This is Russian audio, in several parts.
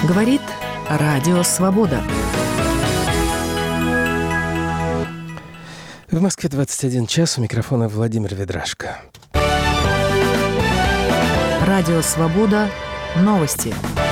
Говорит Радио Свобода. В Москве 21 час, у микрофона Владимир Ведрашко. Радио Свобода. Новости.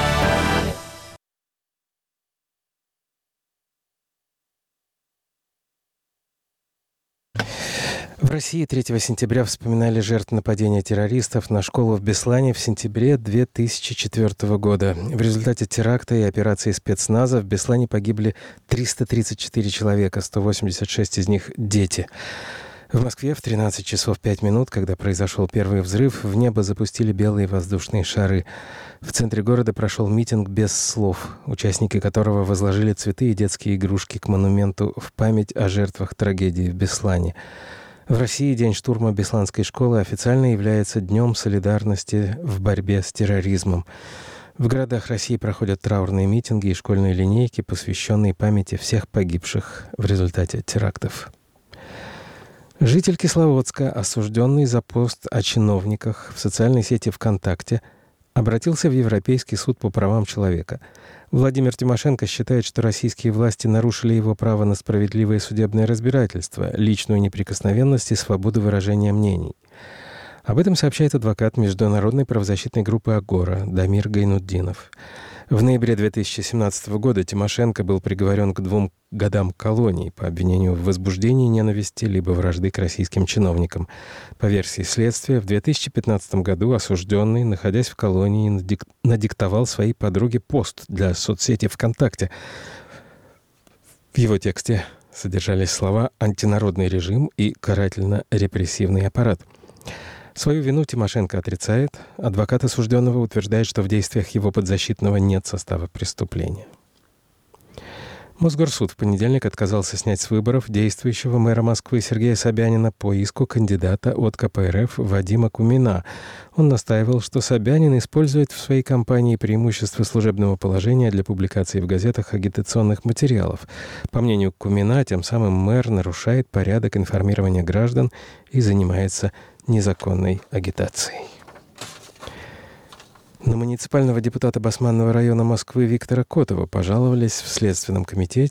В России 3 сентября вспоминали жертв нападения террористов на школу в Беслане в сентябре 2004 года. В результате теракта и операции спецназа в Беслане погибли 334 человека, 186 из них – дети. В Москве в 13 часов 5 минут, когда произошел первый взрыв, в небо запустили белые воздушные шары. В центре города прошел митинг без слов, участники которого возложили цветы и детские игрушки к монументу в память о жертвах трагедии в Беслане. В России День штурма Бесланской школы официально является Днем солидарности в борьбе с терроризмом. В городах России проходят траурные митинги и школьные линейки, посвященные памяти всех погибших в результате терактов. Житель Кисловодска, осужденный за пост о чиновниках в социальной сети ВКонтакте, обратился в Европейский суд по правам человека. Владимир Тимошенко считает, что российские власти нарушили его право на справедливое судебное разбирательство, личную неприкосновенность и свободу выражения мнений. Об этом сообщает адвокат международной правозащитной группы «Агора» Дамир Гайнутдинов. В ноябре 2017 года Тимошенко был приговорен к 2 годам колонии по обвинению в возбуждении ненависти либо вражды к российским чиновникам. По версии следствия, в 2015 году осужденный, находясь в колонии, надиктовал своей подруге пост для соцсети ВКонтакте. В его тексте содержались слова «антинародный режим» и «карательно-репрессивный аппарат». Свою вину Тимошенко отрицает. Адвокат осужденного утверждает, что в действиях его подзащитного нет состава преступления. Мосгорсуд в понедельник отказался снять с выборов действующего мэра Москвы Сергея Собянина по иску кандидата от КПРФ Вадима Кумина. Он настаивал, что Собянин использует в своей кампании преимущество служебного положения для публикации в газетах агитационных материалов. По мнению Кумина, тем самым мэр нарушает порядок информирования граждан и занимается незаконной агитацией. На муниципального депутата Басманного района Москвы Виктора Котова пожаловались в Следственный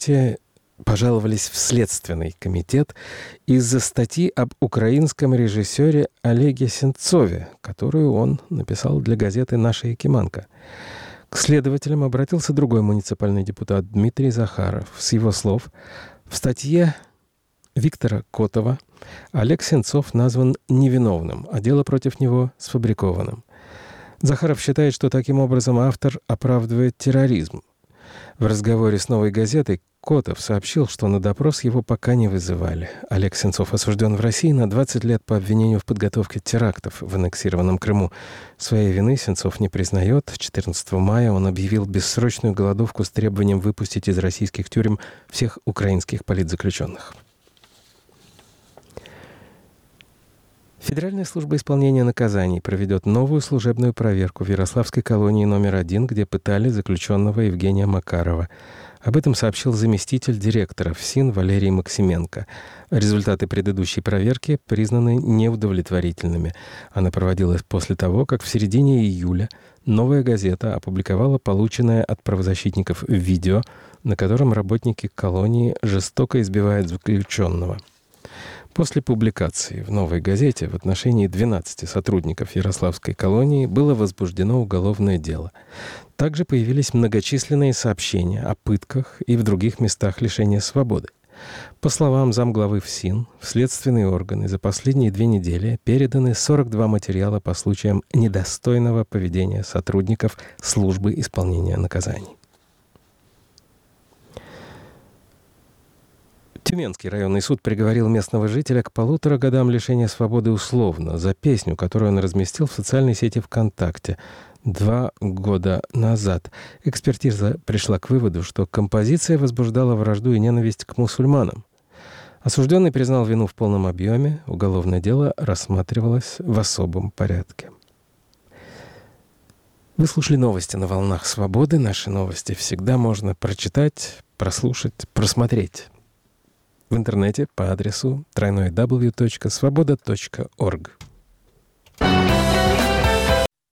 комитет из-за статьи об украинском режиссере Олеге Сенцове, которую он написал для газеты «Наша Якиманка». К следователям обратился другой муниципальный депутат Дмитрий Захаров. С его слов, в статье Виктора Котова Олег Сенцов назван невиновным, а дело против него сфабрикованным. Захаров считает, что таким образом автор оправдывает терроризм. В разговоре с «Новой газетой» Котов сообщил, что на допрос его пока не вызывали. Олег Сенцов осужден в России на 20 лет по обвинению в подготовке терактов в аннексированном Крыму. Своей вины Сенцов не признает. 14 мая он объявил бессрочную голодовку с требованием выпустить из российских тюрем всех украинских политзаключенных. Федеральная служба исполнения наказаний проведет новую служебную проверку в Ярославской колонии номер 1, где пытали заключенного Евгения Макарова. Об этом сообщил заместитель директора ФСИН Валерий Максименко. Результаты предыдущей проверки признаны неудовлетворительными. Она проводилась после того, как в середине июля «Новая газета» опубликовала полученное от правозащитников видео, на котором работники колонии жестоко избивают заключенного. После публикации в «Новой газете» в отношении 12 сотрудников Ярославской колонии было возбуждено уголовное дело. Также появились многочисленные сообщения о пытках и в других местах лишения свободы. По словам замглавы ФСИН, в следственные органы за последние 2 недели переданы 42 материала по случаям недостойного поведения сотрудников службы исполнения наказаний. Тюменский районный суд приговорил местного жителя к 1,5 годам лишения свободы условно за песню, которую он разместил в социальной сети ВКонтакте 2 года назад. Экспертиза пришла к выводу, что композиция возбуждала вражду и ненависть к мусульманам. Осужденный признал вину в полном объеме. Уголовное дело рассматривалось в особом порядке. Вы слушали новости на волнах свободы. Наши новости всегда можно прочитать, прослушать, просмотреть в интернете по адресу www.svoboda.org.